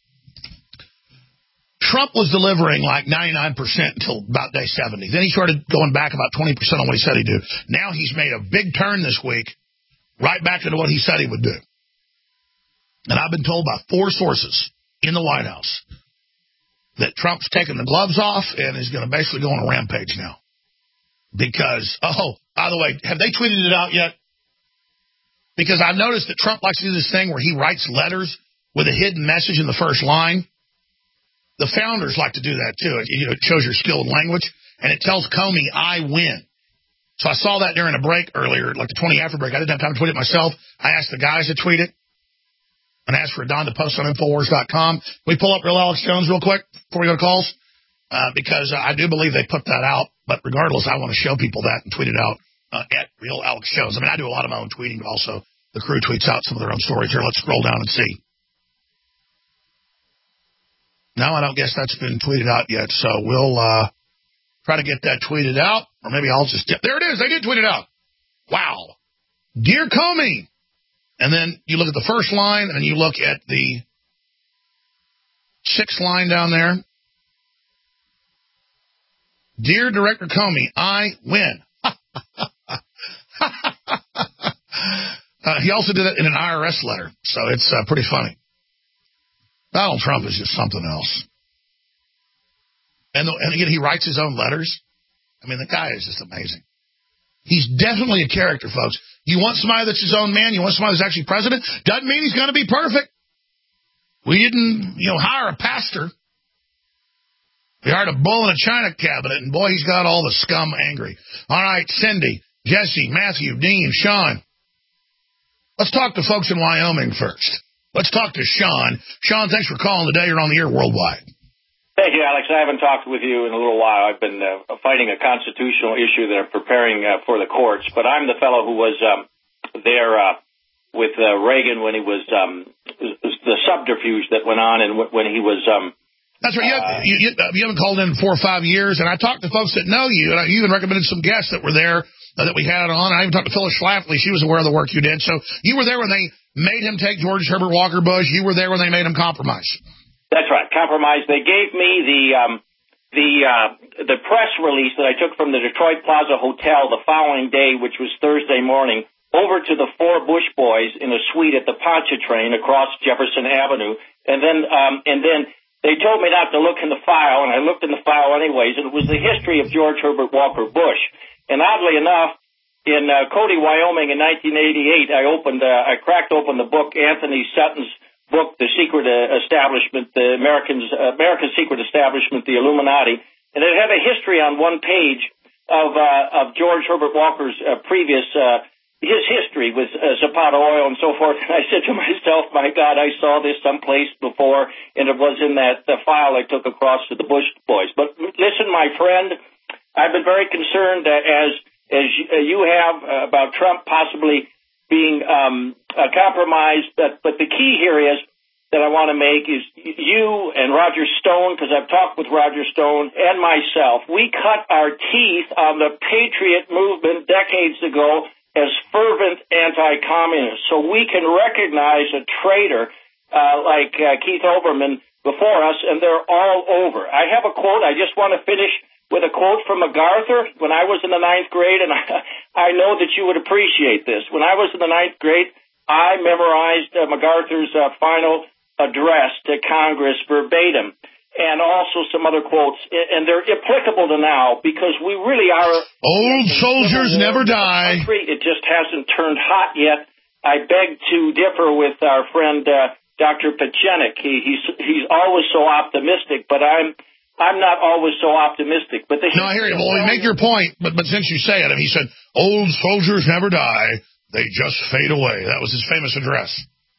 Trump was delivering like ninety-nine percent until about day seventy. Then he started going back about twenty percent on what he said he'd do. Now he's made a big turn this week, right back into what he said he would do. And I've been told by four sources in the White House that Trump's taking the gloves off and is going to basically go on a rampage now. Because, oh, by the way, have they tweeted it out yet? Because I've noticed that Trump likes to do this thing where he writes letters with a hidden message in the first line. The founders like to do that, too. It, you know, it shows your skilled language, and it tells Comey, I win. So I saw that during a break earlier, like the twenty after break. I didn't have time to tweet it myself. I asked the guys to tweet it, and asked for Don to post on Infowars dot com. Can we pull up Real Alex Jones real quick before we go to calls? Uh, because uh, I do believe they put that out, but regardless, I want to show people that and tweet it out uh, at Real Alex Jones. I mean, I do a lot of my own tweeting, but also the crew tweets out some of their own stories. Here, let's scroll down and see. No, I don't guess that's been tweeted out yet, so we'll uh, try to get that tweeted out, or maybe I'll just... There it is. They did tweet it out. Wow. Dear Comey. And then you look at the first line, and you look at the sixth line down there. Dear Director Comey, I win. uh, he also did it in an I R S letter, so it's uh, pretty funny. Donald Trump is just something else. And, the, and again, he writes his own letters. I mean, the guy is just amazing. He's definitely a character, folks. You want somebody that's his own man? You want somebody that's actually president? Doesn't mean he's going to be perfect. We didn't, you know, hire a pastor. We hired a bull in a China cabinet, and boy, he's got all the scum angry. All right, Cindy, Jesse, Matthew, Dean, Sean. Let's talk to folks in Wyoming first. Let's talk to Sean. Sean, thanks for calling today. You're on the air worldwide. Thank you, Alex. I haven't talked with you in a little while. I've been uh, fighting a constitutional issue that I'm preparing uh, for the courts, but I'm the fellow who was um, there uh, with uh, Reagan when he was um, the subterfuge that went on and w- when he was um, That's right. You, have, you, you, you haven't called in four or five years, and I talked to folks that know you, and I even recommended some guests that were there uh, that we had on. I even talked to Phyllis Schlafly. She was aware of the work you did. So you were there when they made him take George Herbert Walker Bush. You were there when they made him compromise. That's right, compromise. They gave me the um, the uh, the press release that I took from the Detroit Plaza Hotel the following day, which was Thursday morning, over to the four Bush boys in a suite at the Pontchartrain across Jefferson Avenue, and then um, and then. They told me not to look in the file, and I looked in the file anyways, and it was the history of George Herbert Walker Bush. And oddly enough, in uh, Cody, Wyoming in nineteen eighty-eight, I opened, uh, I cracked open the book, Anthony Sutton's book, The Secret uh, Establishment, the Americans, uh, America's Secret Establishment, the Illuminati, and it had a history on one page of, uh, of George Herbert Walker's uh, previous, uh, his history with uh, Zapata Oil and so forth. And I said to myself, my God, I saw this someplace before, and it was in that the file I took across to the Bush boys. But listen, my friend, I've been very concerned uh, as as you have uh, about Trump possibly being um, uh, compromised. But, but the key here is that I want to make is you and Roger Stone, because I've talked with Roger Stone, and myself, we cut our teeth on the Patriot movement decades ago as fervent anti-communists. So we can recognize a traitor uh, like uh, Keith Olbermann before us, and they're all over. I have a quote. I just want to finish with a quote from MacArthur when I was in the ninth grade, and I, I know that you would appreciate this. When I was in the ninth grade, I memorized uh, MacArthur's uh, final address to Congress verbatim, and also some other quotes, and they're applicable to now because we really are... Old soldiers never die. It just hasn't turned hot yet. I beg to differ with our friend uh, Doctor Pachenik. He, he's he's always so optimistic, but I'm I'm not always so optimistic. But the no, I hear you. Well, you make your point, but but since you say it, I mean, he said, "Old soldiers never die; they just fade away." That was his famous address.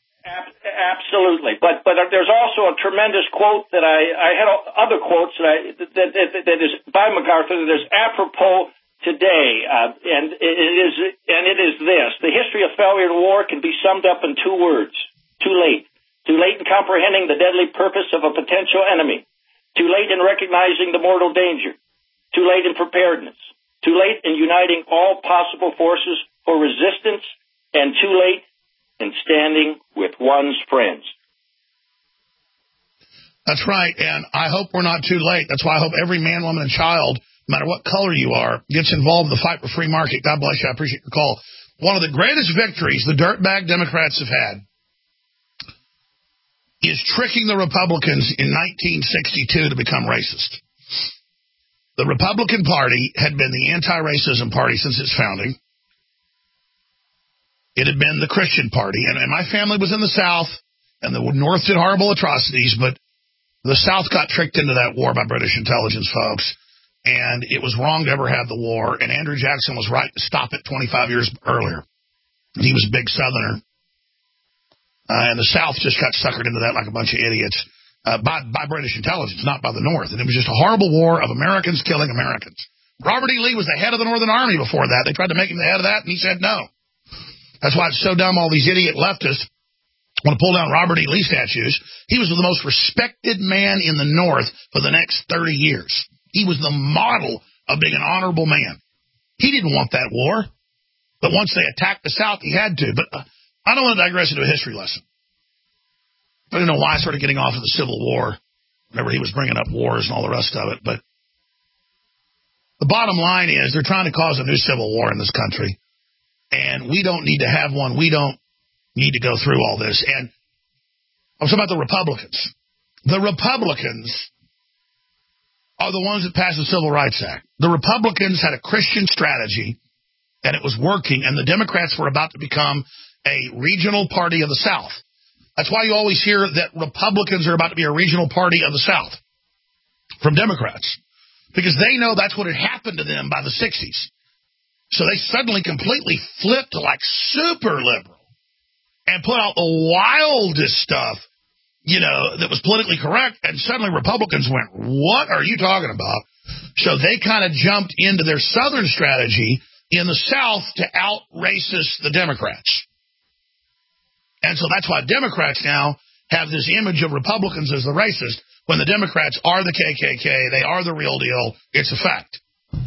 Absolutely, but but there's also a tremendous quote that I I had other quotes that I that that, that is by MacArthur that is apropos today, uh, and it is and it is this: the history of failure to war can be summed up in two words: too late. Too late in comprehending the deadly purpose of a potential enemy. Too late in recognizing the mortal danger. Too late in preparedness. Too late in uniting all possible forces for resistance, and too late and standing with one's friends. That's right, and I hope we're not too late. That's why I hope every man, woman, and child, no matter what color you are, gets involved in the fight for free market. God bless you. I appreciate your call. One of the greatest victories the dirtbag Democrats have had is tricking the Republicans in nineteen sixty-two to become racist. The Republican Party had been the anti-racism party since its founding. It had been the Christian party, and, and my family was in the South, and the North did horrible atrocities, but the South got tricked into that war by British intelligence folks, and it was wrong to ever have the war, and Andrew Jackson was right to stop it twenty-five years earlier. He was a big Southerner, uh, and the South just got suckered into that like a bunch of idiots uh, by, by British intelligence, not by the North, and it was just a horrible war of Americans killing Americans. Robert E. Lee was the head of the Northern Army before that. They tried to make him the head of that, and he said no. That's why it's so dumb all these idiot leftists want to pull down Robert E. Lee statues. He was the most respected man in the North for the next thirty years. He was the model of being an honorable man. He didn't want that war, but once they attacked the South, he had to. But uh, I don't want to digress into a history lesson. I don't know why I started getting off of the Civil War whenever he was bringing up wars and all the rest of it, but the bottom line is they're trying to cause a new civil war in this country. And we don't need to have one. We don't need to go through all this. And I'm talking about the Republicans. The Republicans are the ones that passed the Civil Rights Act. The Republicans had a Christian strategy, and it was working, and the Democrats were about to become a regional party of the South. That's why you always hear that Republicans are about to be a regional party of the South from Democrats, because they know that's what had happened to them by the sixties. So they suddenly completely flipped to like super liberal and put out the wildest stuff, you know, that was politically correct. And suddenly Republicans went, what are you talking about? So they kind of jumped into their Southern strategy in the South to out-racist the Democrats. And so that's why Democrats now have this image of Republicans as the racist when the Democrats are the K K K. They are the real deal. It's a fact.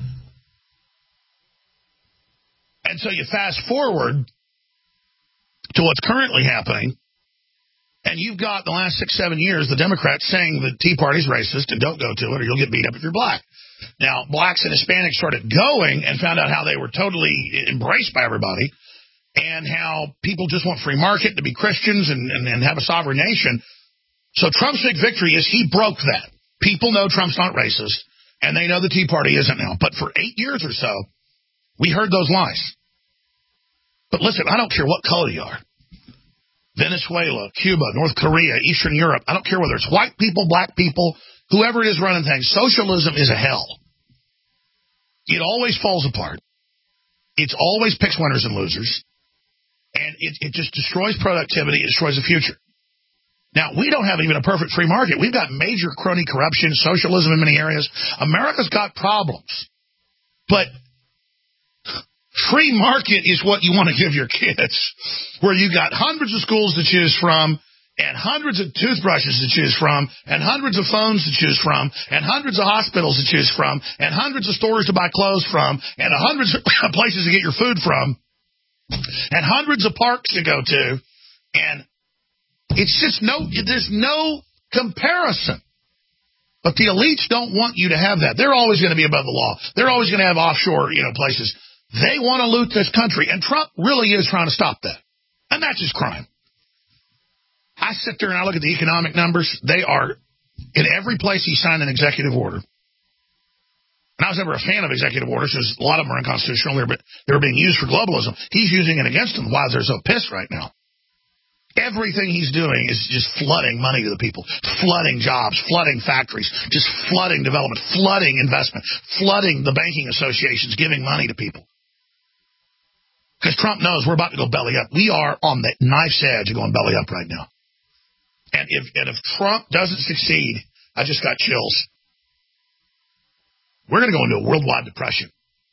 And so you fast forward to what's currently happening, and you've got the last six, seven years, the Democrats saying the Tea Party's racist and don't go to it or you'll get beat up if you're black. Now, blacks and Hispanics started going and found out how they were totally embraced by everybody and how people just want free market to be Christians and, and, and have a sovereign nation. So Trump's big victory is he broke that. People know Trump's not racist, and they know the Tea Party isn't now. But for eight years or so, we heard those lies. But listen, I don't care what color you are. Venezuela, Cuba, North Korea, Eastern Europe, I don't care whether it's white people, black people, whoever it is running things, socialism is a hell. It always falls apart. It always picks winners and losers. And it, it just destroys productivity. It destroys the future. Now, we don't have even a perfect free market. We've got major crony corruption, socialism in many areas. America's got problems. But free market is what you want to give your kids, where you got hundreds of schools to choose from, and hundreds of toothbrushes to choose from, and hundreds of phones to choose from, and hundreds of hospitals to choose from, and hundreds of stores to buy clothes from, and hundreds of places to get your food from, and hundreds of parks to go to, and it's just no, there's no comparison. But the elites don't want you to have that. They're always going to be above the law. They're always going to have offshore, you know, places. They want to loot this country, and Trump really is trying to stop that. And that's his crime. I sit there and I look at the economic numbers. They are, in every place he signed an executive order. And I was never a fan of executive orders because a lot of them are unconstitutional. They were, they were being used for globalism. He's using it against them. Why they're so pissed right now. Everything he's doing is just flooding money to the people, flooding jobs, flooding factories, just flooding development, flooding investment, flooding the banking associations, giving money to people. Because Trump knows we're about to go belly up. We are on the knife's edge of going belly up right now. And if and if Trump doesn't succeed, I just got chills. We're going to go into a worldwide depression.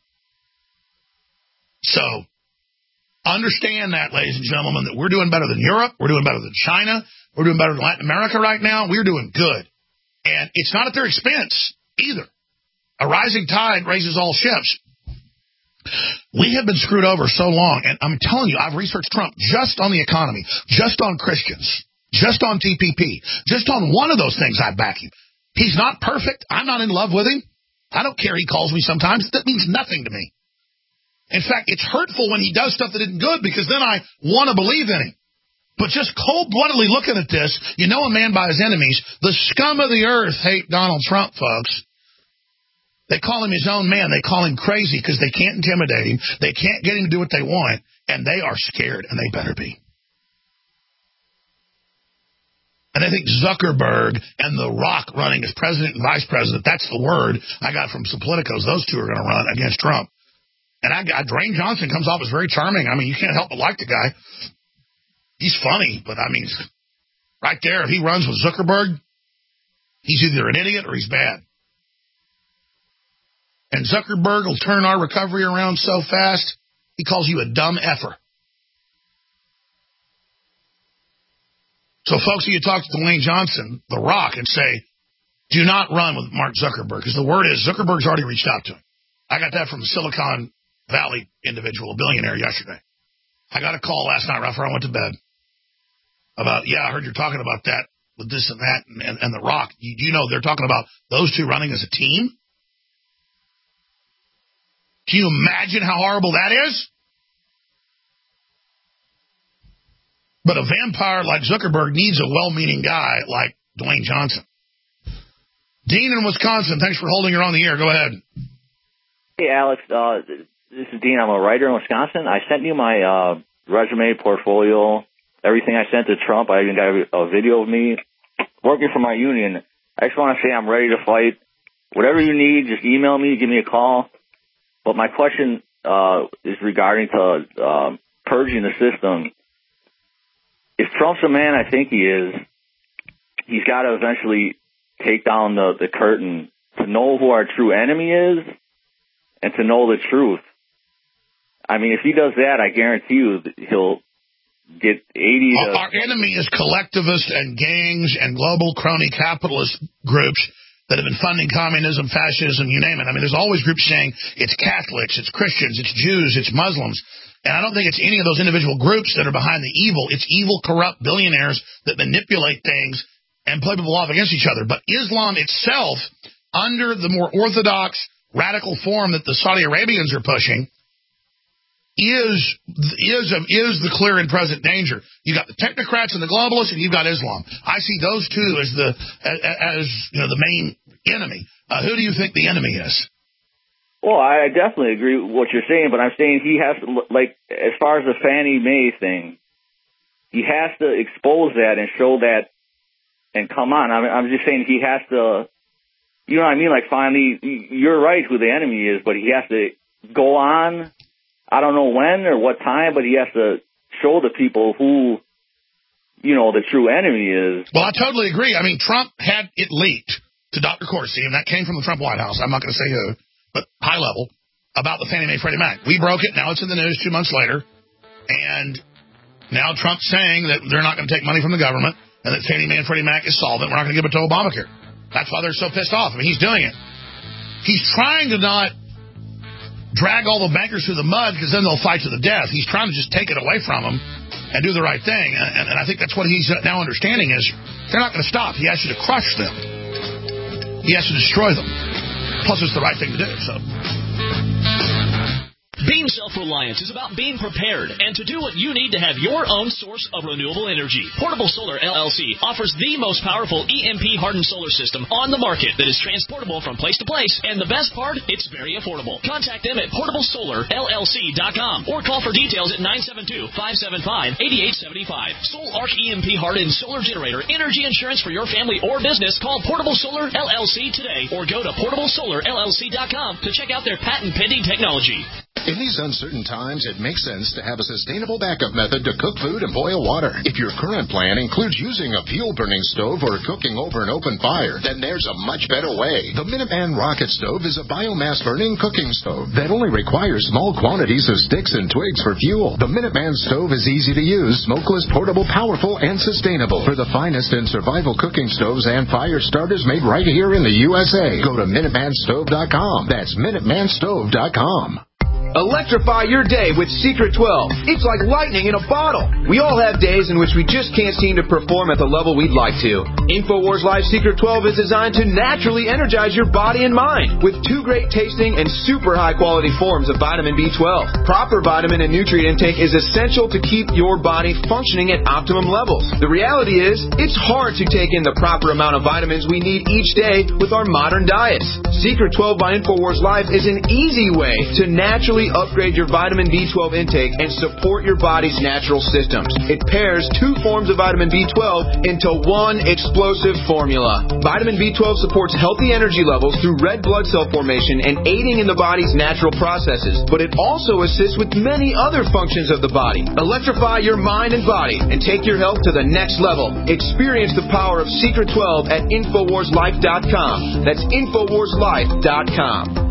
So understand that, ladies and gentlemen, that we're doing better than Europe. We're doing better than China. We're doing better than Latin America right now. We're doing good. And it's not at their expense either. A rising tide raises all ships. We have been screwed over so long, and I'm telling you, I've researched Trump just on the economy, just on Christians, just on T P P, just on one of those things I back him. He's not perfect. I'm not in love with him. I don't care he calls me sometimes. That means nothing to me. In fact, it's hurtful when he does stuff that isn't good because then I want to believe in him. But just cold-bloodedly looking at this, you know a man by his enemies. The scum of the earth hate Donald Trump, folks. They call him his own man. They call him crazy because they can't intimidate him. They can't get him to do what they want, and they are scared, and they better be. And I think Zuckerberg and The Rock running as president and vice president, that's the word I got from some politicos. Those two are going to run against Trump. And I got Dwayne Johnson comes off as very charming. I mean, you can't help but like the guy. He's funny, but I mean, right there, if he runs with Zuckerberg, he's either an idiot or he's bad. And Zuckerberg will turn our recovery around so fast, he calls you a dumb effer. So, folks, you talk to Dwayne Johnson, The Rock, and say, do not run with Mark Zuckerberg, because the word is Zuckerberg's already reached out to him. I got that from a Silicon Valley individual, a billionaire, yesterday. I got a call last night right before I went to bed about, yeah, I heard you're talking about that with this and that and, and, and The Rock. You, you know they're talking about those two running as a team? Can you imagine how horrible that is? But a vampire like Zuckerberg needs a well-meaning guy like Dwayne Johnson. Dean in Wisconsin, thanks for holding her on the air. Go ahead. Hey, Alex. Uh, this is Dean. I'm a writer in Wisconsin. I sent you my uh, resume, portfolio, everything I sent to Trump. I even got a, a video of me working for my union. I just want to say I'm ready to fight. Whatever you need, just email me, give me a call. But my question uh, is regarding to uh, purging the system. If Trump's a man I think he is, he's got to eventually take down the, the curtain to know who our true enemy is and to know the truth. I mean, if he does that, I guarantee you he'll get eighty to... Our enemy is collectivist and gangs and global crony capitalist groups that have been funding communism, fascism, you name it. I mean, there's always groups saying it's Catholics, it's Christians, it's Jews, it's Muslims. And I don't think it's any of those individual groups that are behind the evil. It's evil, corrupt billionaires that manipulate things and play people off against each other. But Islam itself, under the more orthodox, radical form that the Saudi Arabians are pushing, is is a, is the clear and present danger. You got the technocrats and the globalists, and you've got Islam. I see those two as the as, as you know the main enemy. Uh, who do you think the enemy is? Well, I definitely agree with what you're saying, but I'm saying he has to, like, as far as the Fannie Mae thing, he has to expose that and show that, and come on. I'm, I'm just saying he has to, you know what I mean? Like, finally, you're right who the enemy is, but he has to go on. I don't know when or what time, but he has to show the people who, you know, the true enemy is. Well, I totally agree. I mean, Trump had it leaked to Doctor Corsi, and that came from the Trump White House. I'm not going to say who, but high level, about the Fannie Mae Freddie Mac. We broke it. Now it's in the news two months later. And now Trump's saying that they're not going to take money from the government and that Fannie Mae and Freddie Mac is solvent. We're not going to give it to Obamacare. That's why they're so pissed off. I mean, he's doing it. He's trying to not drag all the bankers through the mud because then they'll fight to the death. He's trying to just take it away from them and do the right thing. And, and I think that's what he's now understanding is they're not going to stop. He has you to crush them. He has to destroy them. Plus, it's the right thing to do. So. Being self-reliant is about being prepared and to do what you need to have your own source of renewable energy. Portable Solar L L C offers the most powerful E M P-hardened solar system on the market that is transportable from place to place, and the best part, it's very affordable. Contact them at portable solar L L C dot com or call for details at nine seven two, five seven five, eight eight seven five. Soul Arc E M P-hardened solar generator energy insurance for your family or business. Call Portable Solar L L C today or go to portable solar L L C dot com to check out their patent-pending technology. In these uncertain times, it makes sense to have a sustainable backup method to cook food and boil water. If your current plan includes using a fuel-burning stove or cooking over an open fire, then there's a much better way. The Minuteman Rocket Stove is a biomass-burning cooking stove that only requires small quantities of sticks and twigs for fuel. The Minuteman Stove is easy to use, smokeless, portable, powerful, and sustainable. For the finest in survival cooking stoves and fire starters made right here in the U S A, go to Minuteman Stove dot com. That's Minuteman Stove dot com. Electrify your day with Secret twelve. It's like lightning in a bottle. We all have days in which we just can't seem to perform at the level we'd like to. InfoWars Life Secret twelve is designed to naturally energize your body and mind with two great tasting and super high quality forms of vitamin B twelve. Proper vitamin and nutrient intake is essential to keep your body functioning at optimum levels. The reality is, it's hard to take in the proper amount of vitamins we need each day with our modern diets. Secret twelve by InfoWars Life is an easy way to naturally upgrade your vitamin B twelve intake and support your body's natural systems. It pairs two forms of vitamin B twelve into one explosive formula. Vitamin B twelve supports healthy energy levels through red blood cell formation and aiding in the body's natural processes, but it also assists with many other functions of the body. Electrify your mind and body and take your health to the next level. Experience the power of Secret twelve at InfoWars Life dot com. That's InfoWars Life dot com.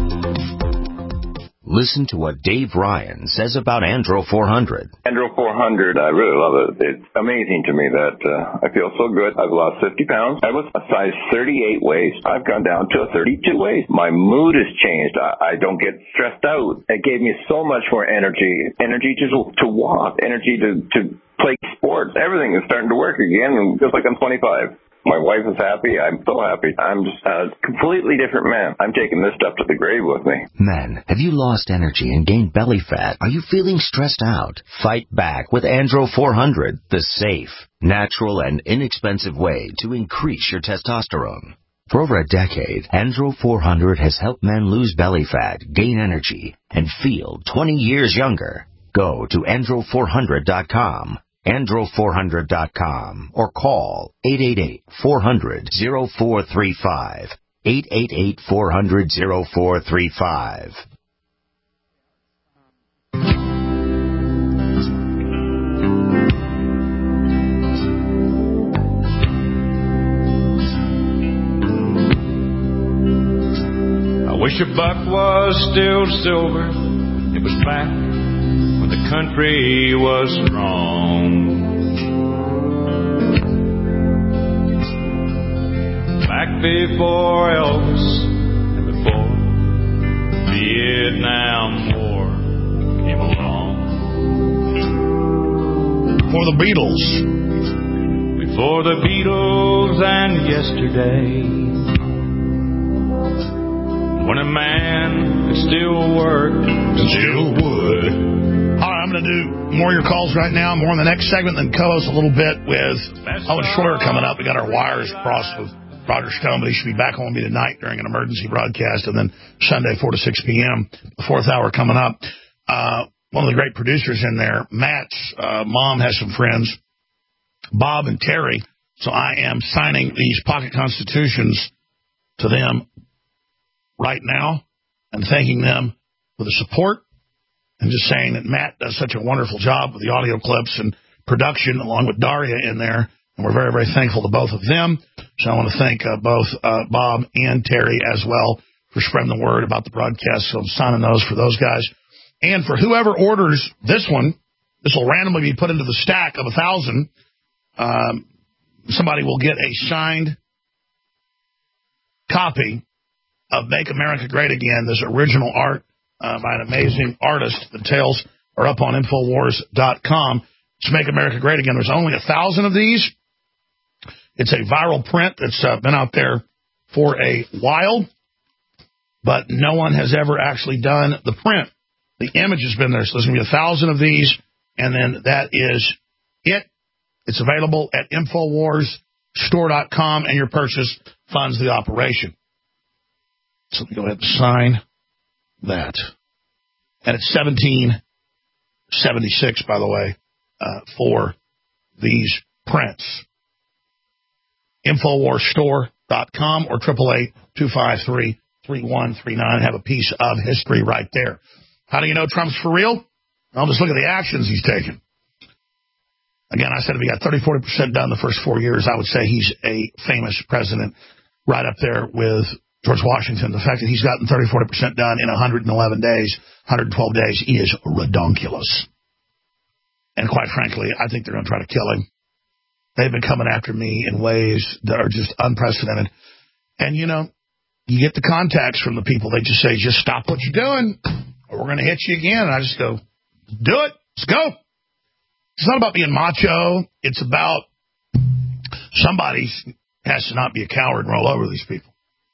Listen to what Dave Ryan says about Andro four hundred. Andro four hundred, I really love it. It's amazing to me that uh, I feel so good. I've lost fifty pounds. I was a size thirty-eight waist. I've gone down to a thirty-two waist. My mood has changed. I, I don't get stressed out. It gave me so much more energy. Energy to, to walk. Energy to, to play sports. Everything is starting to work again, just like I'm twenty-five. My wife is happy. I'm so happy. I'm just a completely different man. I'm taking this stuff to the grave with me. Men, have you lost energy and gained belly fat? Are you feeling stressed out? Fight back with Andro four hundred, the safe, natural, and inexpensive way to increase your testosterone. For over a decade, Andro four hundred has helped men lose belly fat, gain energy, and feel twenty years younger. Go to Andro four hundred dot com. Andro four hundred dot com or call eight eight eight, four hundred, oh four three five, eight eight eight, four hundred, oh four three five. I wish a buck was still silver. It was back when the country was strong. Back before Elvis and before Vietnam War came along. For the Beatles. Before the Beatles and yesterday. When a man could still work and still would. All right, I'm going to do more of your calls right now, more in the next segment, then co-host a little bit with Owen Schroyer coming up. We got our wires crossed with Roger Stone, but he should be back on me tonight during an emergency broadcast, and then Sunday, four to six p.m., the fourth hour coming up. Uh, one of the great producers in there, Matt's uh, mom has some friends, Bob and Terry, so I am signing these pocket constitutions to them right now and thanking them for the support and just saying that Matt does such a wonderful job with the audio clips and production along with Daria in there. And we're very, very thankful to both of them. So I want to thank uh, both uh, Bob and Terry as well for spreading the word about the broadcast. So I'm signing those for those guys. And for whoever orders this one, this will randomly be put into the stack of a thousand. Um, somebody will get a signed copy of Make America Great Again, this original art uh, by an amazing artist. The details are up on Infowars dot com. It's Make America Great Again. There's only a thousand of these. It's a viral print that's uh, been out there for a while, but no one has ever actually done the print. The image has been there, so there's going to be a thousand of these, and then that is it. It's available at Infowars Store dot com, and your purchase funds the operation. So let me go ahead and sign that. And it's seventeen seventy-six, by the way, uh, for these prints. Infowars Store dot com or eight eight eight, two five three, three one three nine. Have a piece of history right there. How do you know Trump's for real? Well, just look at the actions he's taken. Again, I said if he got thirty, forty percent done the first four years, I would say he's a famous president right up there with George Washington. The fact that he's gotten thirty, forty percent done in one hundred eleven days, one hundred twelve days is redonkulous. And quite frankly, I think they're going to try to kill him. They've been coming after me in ways that are just unprecedented. And, you know, you get the contacts from the people. They just say, just stop what you're doing, or we're going to hit you again. And I just go, do it. Let's go. It's not about being macho. It's about somebody has to not be a coward and roll over these people.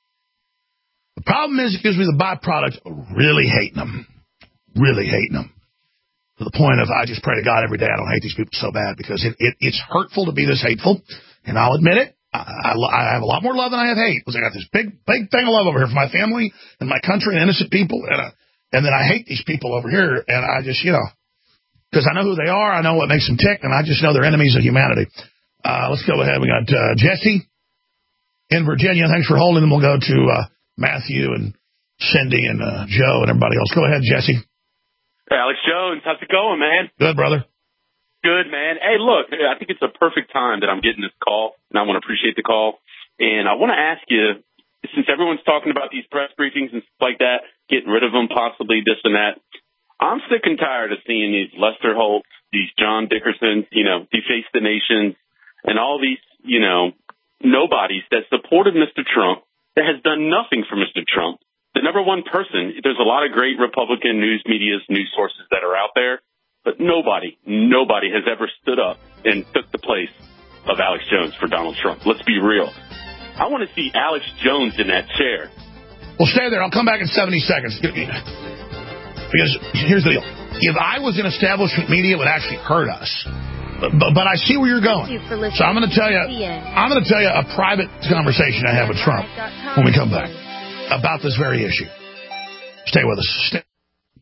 The problem is it gives me the byproduct of really hating them. Really hating them. To the point of I just pray to God every day I don't hate these people so bad, because it, it, it's hurtful to be this hateful. And I'll admit it. I, I, I have a lot more love than I have hate, because I got this big, big thing of love over here for my family and my country and innocent people. And, uh, and then I hate these people over here. And I just, you know, because I know who they are. I know what makes them tick. And I just know they're enemies of humanity. Uh, let's go ahead. We got uh, Jesse in Virginia. Thanks for holding them. We'll go to uh, Matthew and Cindy and uh, Joe and everybody else. Go ahead, Jesse. Hey, Alex Jones, how's it going, man? Good, brother. Good, man. Hey, look, I think it's a perfect time that I'm getting this call, and I want to appreciate the call. And I want to ask you, since everyone's talking about these press briefings and stuff like that, getting rid of them, possibly this and that, I'm sick and tired of seeing these Lester Holtz, these John Dickersons, you know, deface the nations, and all these, you know, nobodies that supported Mister Trump that has done nothing for Mister Trump. The number one person, there's a lot of great Republican news media's news sources that are out there, but nobody, nobody has ever stood up and took the place of Alex Jones for Donald Trump. Let's be real. I want to see Alex Jones in that chair. Well, stay there. I'll come back in seventy seconds. Because here's the deal. If I was in establishment media, it would actually hurt us. But, but, but I see where you're going. You so I'm going to tell you, I'm going to tell you a private conversation I have with Trump when we come back about this very issue. Stay with us. Stay